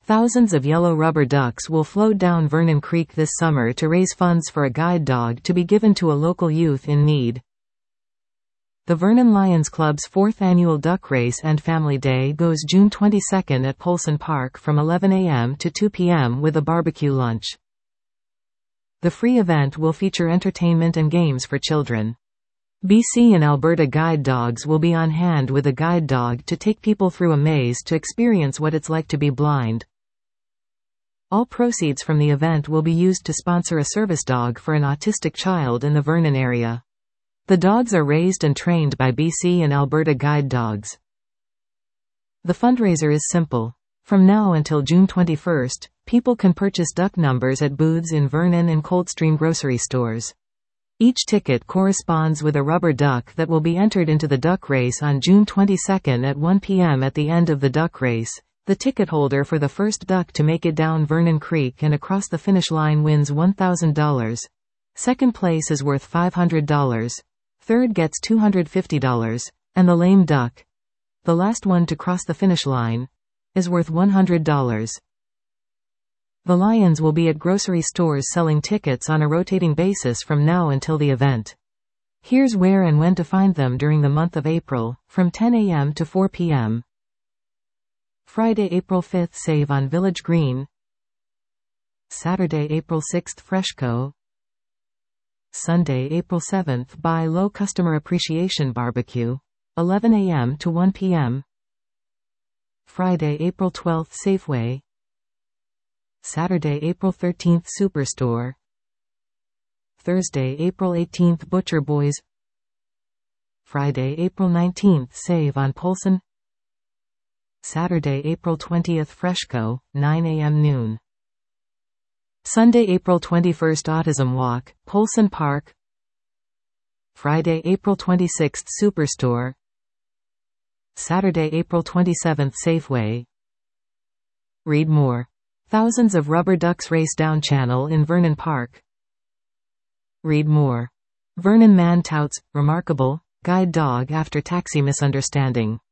Thousands of yellow rubber ducks will float down Vernon Creek this summer to raise funds for a guide dog to be given to a local youth in need. The Vernon Lions Club's 4th annual Duck Race and Family Day goes June 22 at Polson Park from 11 a.m. to 2 p.m. with a barbecue lunch. The free event will feature entertainment and games for children. BC and Alberta guide dogs will be on hand with a guide dog to take people through a maze to experience what it's like to be blind. All proceeds from the event will be used to sponsor a service dog for an autistic child in the Vernon area. The dogs are raised and trained by BC and Alberta guide dogs. The fundraiser is simple. From now until June 21, people can purchase duck numbers at booths in Vernon and Coldstream grocery stores. Each ticket corresponds with a rubber duck that will be entered into the duck race on June 22 at 1 p.m. At the end of the duck race, the ticket holder for the first duck to make it down Vernon Creek and across the finish line wins $1,000. Second place is worth $500. Third gets $250. And the lame duck, the last one to cross the finish line, is worth $100. The Lions will be at grocery stores selling tickets on a rotating basis from now until the event. Here's where and when to find them during the month of April, from 10 a.m. to 4 p.m. Friday, April 5th, Save on Village Green. Saturday, April 6th, Freshco. Sunday, April 7th, Buy Low Customer Appreciation Barbecue, 11 a.m. to 1 p.m. Friday, April 12th, Safeway. Saturday, April 13th, Superstore. Thursday, April 18th, Butcher Boys. Friday, April 19th, Save on Polson. Saturday, April 20th, Freshco, 9 a.m. noon. Sunday, April 21st, Autism Walk, Polson Park. Friday, April 26th, Superstore. Saturday, April 27th, Safeway. Read more. Thousands of rubber ducks race down channel in Vernon Park. Read more. Vernon man touts remarkable guide dog after taxi misunderstanding.